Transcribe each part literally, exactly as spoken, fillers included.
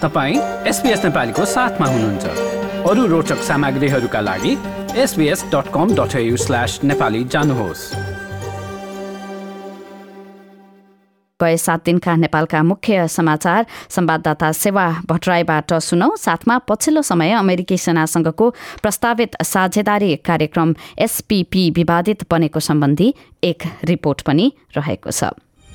तपाईँ एसबीएस नेपालीको साथमा हुनुहुन्छ। अरू रोचक सामग्रीहरूका लागि SBS dot com dot AU slash Nepali जानुहोस्। गए सात दिनका नेपालका मुख्य समाचार संवाददाता सेवा भट्टराईबाट सुनौ। साथमा पछिल्लो समय अमेरिकी सेनासँगको प्रस्तावित साझेदारी कार्यक्रम एसपीपी विवादित बनेको सम्बन्धी एक रिपोर्ट पनि रहेको छ।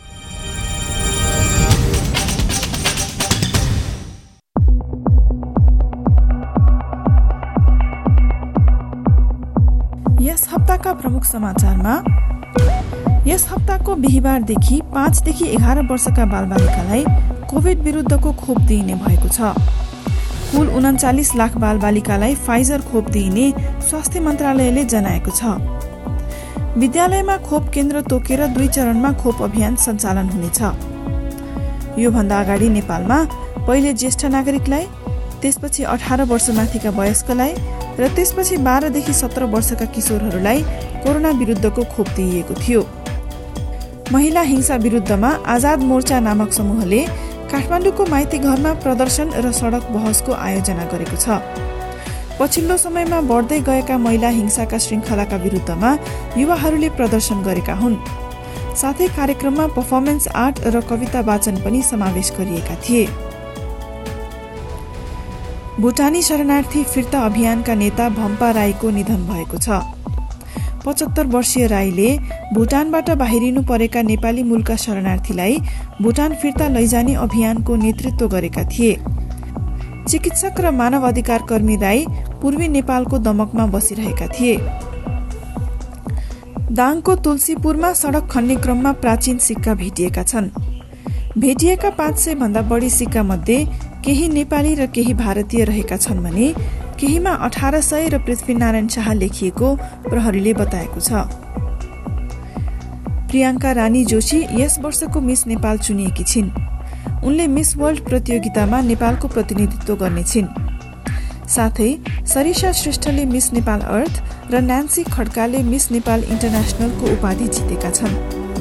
यस हप्ताका प्रमुख समाचारमा यस हप्ताको बिहिबारदेखि पाँचदेखि एघार वर्षका बालबालिकालाई कोभिड विरुद्धको खोप दिइने भएको छ। कुल उन्चालिस लाख बालबालिकालाई फाइजर खोप दिइने स्वास्थ्य मन्त्रालयले जनाएको छ। विद्यालयमा खोप केन्द्र तोकेर दुई चरणमा खोप अभियान सञ्चालन हुनेछ। योभन्दा अगाडि नेपालमा पहिले ज्येष्ठ नागरिकलाई, त्यसपछि अठार वर्षमाथिका वयस्कलाई र त्यसपछि बाह्रदेखि सत्र वर्षका किशोरहरूलाई कोरोना विरुद्धको खोप दिइएको थियो। महिला हिंसा विरुद्धमा आजाद मोर्चा नामक समूहले काठमाडौँको माइती घरमा प्रदर्शन र सडक बहसको आयोजना गरेको छ। पछिल्लो समयमा बढ्दै गएका महिला हिंसाका श्रृङ्खलाका विरुद्धमा युवाहरूले प्रदर्शन गरेका हुन्। साथै कार्यक्रममा पर्फर्मेन्स आर्ट र कविता वाचन पनि समावेश गरिएका थिए। भुटानी शरणार्थी फिर्ता अभियानका नेता भम्पा राईको निधन भएको छ। पचहत्तर वर्षीय राईले भुटानबाट बाहिरिनु परेका नेपाली मूलका शरणार्थीलाई भुटान फिर्ता लैजाने अभियानको नेतृत्व गरेका थिए। चिकित्सक र मानव अधिकार कर्मी राई पूर्वी नेपालको दमकमा बसिरहेका थिए। दाङको तुलसीपुरमा सड़क खन्ने क्रममा प्राचीन सिक्का भेटिएका छन्। भेटिएका पाँच सय भन्दा बढी सिक्का मध्ये केही नेपाली र केही भारतीय रहेका छन् भने केहीमा अठार सय र पृथ्वीनारायण शाह लेखिएको प्रहरीले बताएको छ। प्रियङ्का रानी जोशी यस वर्षको मिस नेपाल चुनिएकी छिन्। उनले मिस वर्ल्ड प्रतियोगितामा नेपालको प्रतिनिधित्व गर्नेछिन्। साथै सरिषा श्रेष्ठले मिस नेपाल अर्थ र न्यान्सी खड्काले मिस नेपाल इन्टरनेसनलको उपाधि जितेका छन्।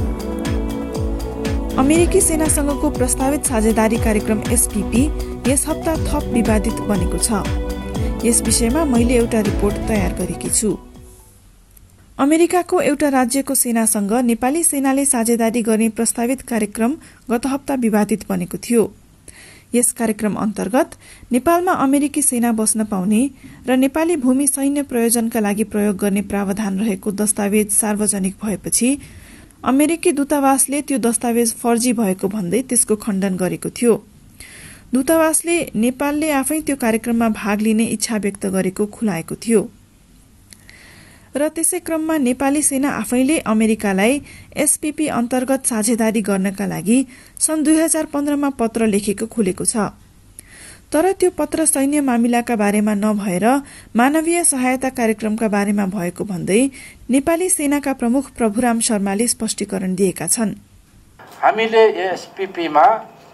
अमेरिकी सेनासँगको प्रस्तावित साझेदारी कार्यक्रम एसपीपी यस हप्ता थप विवादित बनेको छ। यस विषयमा मैले एउटा रिपोर्ट तयार गरेकी छु। अमेरिकाको एउटा राज्यको सेनासँग नेपाली सेनाले साझेदारी गर्ने प्रस्तावित कार्यक्रम गत हप्ता विवादित बनेको थियो। यस कार्यक्रम अन्तर्गत नेपालमा अमेरिकी सेना बस्न पाउने र नेपाली भूमि सैन्य प्रयोजनका लागि प्रयोग गर्ने प्रावधान रहेको दस्तावेज सार्वजनिक भएपछि अमेरिकी दूतावासले त्यो दस्तावेज फर्जी भएको भन्दै त्यसको खण्डन गरेको थियो। दूतावासले नेपालले आफै त्यो कार्यक्रममा भाग लिने इच्छा व्यक्त गरेको खुलाएको थियो र त्यसै क्रममा नेपाली सेना आफैले अमेरिकालाई एसपीपी अन्तर्गत साझेदारी गर्नका लागि सन् दुई हजार पन्ध्रमा पत्र लेखेको खुलेको छ। तर त्यो पत्र सैन्य मामिलाका बारेमा नभएर मानवीय सहायता कार्यक्रमका बारेमा भएको भन्दै नेपाली सेनाका प्रमुख प्रभुराम शर्माले स्पष्टीकरण दिएका छन्। हामीले एसपीपीमा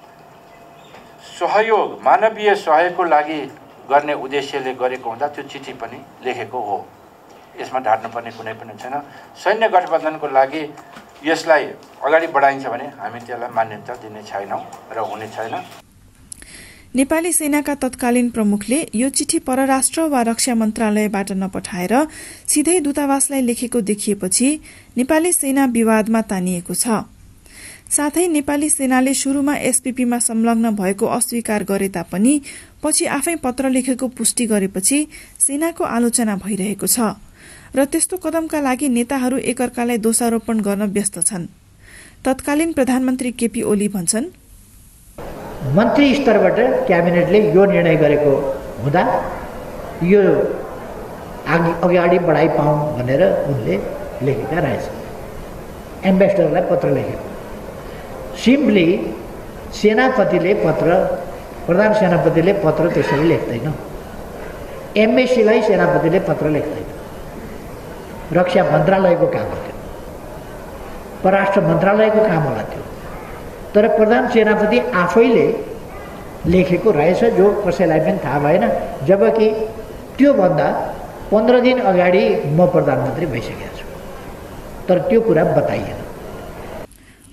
सहयोग मानवीय सहयोगको लागि गर्ने उद्देश्यले गरेको हुँदा त्यो चिठी पनि लेखेको हो। यसमा ढाट्नुपर्ने कुनै पनि छैन। सैन्य गठबन्धनको लागि यसलाई अगाडि बढाइन्छ भने हामी त्यसलाई मान्यता दिने छैनौं र हुने छैन। नेपाली सेनाका तत्कालीन प्रमुखले यो चिठी परराष्ट्र वा रक्षा मन्त्रालयबाट नपठाएर सिधै दूतावासलाई लेखेको देखिएपछि नेपाली सेना विवादमा तानिएको छ। साथै नेपाली सेनाले शुरूमा एसपीपीमा संलग्न भएको अस्वीकार गरे तापनि पछि आफै पत्र लेखेको पुष्टि गरेपछि सेनाको आलोचना भइरहेको छ र त्यस्तो कदमका लागि नेताहरू एकअर्कालाई दोषारोपण गर्न व्यस्त छन्। तत्कालीन प्रधानमन्त्री केपी ओली भन्छन्, मन्त्री स्तरबाट क्याबिनेटले यो निर्णय गरेको हुँदा यो अगाडि बढाइ पाऊँ भनेर उनले लेखेका रहेछन्। एम्बेसडरलाई पत्र लेखेको सिम्पली सेनापतिले पत्र प्रधान सेनापतिले पत्र त्यसरी लेख्दैन। एमएससीलाई सेनापतिले पत्र लेख्दैन। रक्षा मन्त्रालयको काम हो त्यो, परराष्ट्र मन्त्रालयको काम होला त्यो। तर प्रधान सेनापति आफैले लेखेको रहेछ जो कसैलाई पनि थाहा भएन, जबकि त्योभन्दा पन्ध्र दिन अगाडि म प्रधानमन्त्री भइसकेको छु, तर त्यो कुरा बताइएन।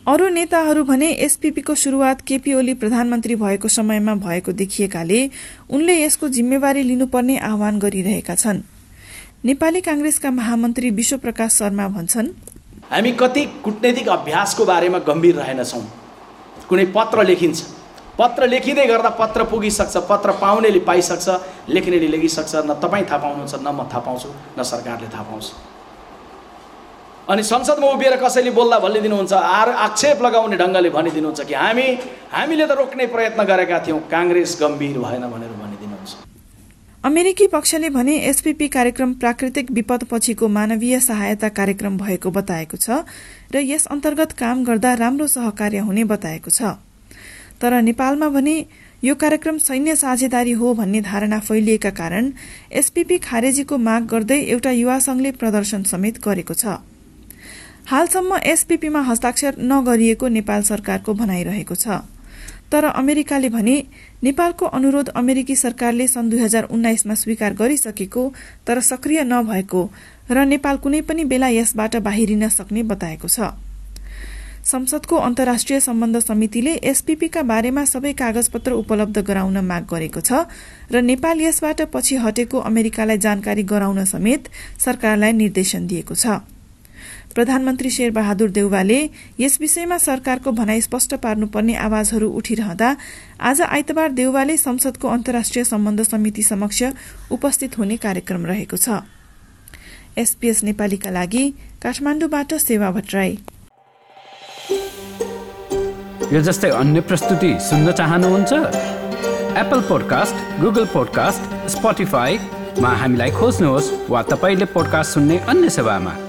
अरू नेताहरू भने एसपीपीको सुरुवात केपी ओली प्रधानमन्त्री भएको समयमा भएको देखिएकाले उनले यसको जिम्मेवारी लिनुपर्ने आह्वान गरिरहेका छन्। नेपाली कांग्रेसका महामन्त्री विश्वप्रकाश शर्मा भन्छन्, हामी कति कूटनीतिक अभ्यासको बारेमा गम्भीर रहेनछौँ। कुनै पत्र लेखिन्छ, पत्र लेखिँदै गर्दा पत्र पुगिसक्छ, पत्र पाउनेले पाइसक्छ, लेख्नेले लेखिसक्छ, न तपाईँ थाहा पाउनुहुन्छ, न म थाहा पाउँछु, न सरकारले थाहा पाउँछ। अनि संसदमा उभिएर कसैले बोल्दा भनिदिनुहुन्छ, आर आक्षेप लगाउने ढङ्गले भनिदिनुहुन्छ कि हामी हामीले त रोक्ने प्रयत्न गरेका थियौँ, काङ्ग्रेस गम्भीर भएन भनेर भनिदिनुहुन्छ। अमेरिकी पक्षले भने एसपीपी कार्यक्रम प्राकृतिक विपद पछिको मानवीय सहायता कार्यक्रम भएको बताएको छ र यस अन्तर्गत काम गर्दा राम्रो सहकार्य हुने बताएको छ। तर नेपालमा भने यो कार्यक्रम सैन्य साझेदारी हो भन्ने धारणा फैलिएका कारण एसपीपी खारेजीको माग गर्दै एउटा युवा संघले प्रदर्शन समेत गरेको छ। हालसम्म एसपीपीमा हस्ताक्षर नगरिएको नेपाल सरकारको भनाइरहेको छ। तर अमेरिकाले भने नेपालको अनुरोध अमेरिकी सरकारले सन् दुई हजार उन्नाइसमा स्वीकार गरिसकेको तर सक्रिय नभएको र नेपाल कुनै पनि बेला यसबाट बाहिरिन सक्ने बताएको छ। संसदको अन्तर्राष्ट्रिय सम्बन्ध समितिले एसपीपीका बारेमा सबै कागजपत्र उपलब्ध गराउन माग गरेको छ र नेपाल यसबाट पछि हटेको अमेरिकालाई जानकारी गराउन समेत सरकारलाई निर्देशन दिएको छ। प्रधानमन्त्री शेरबहादुर देउवाले यस विषयमा सरकारको भनाई स्पष्ट पार्नुपर्ने आवाजहरू उठिरहँदा आज आइतबार देउवाले संसदको अन्तर्राष्ट्रिय सम्बन्ध समिति समक्ष उपस्थित हुने कार्यक्रम रहेको छ। एसपीएस नेपालीका लागि काठमाडौँबाट सेवा भट्टराई। यो जस्तै अन्य प्रस्तुति सुन्न चाहनुहुन्छ? एप्पल पोडकास्ट, गुगल पोडकास्ट, स्पोटिफाईमा हामीलाई खोज्नुहोस् वा तपाईले पोडकास्ट सुन्ने अन्य सेवामा।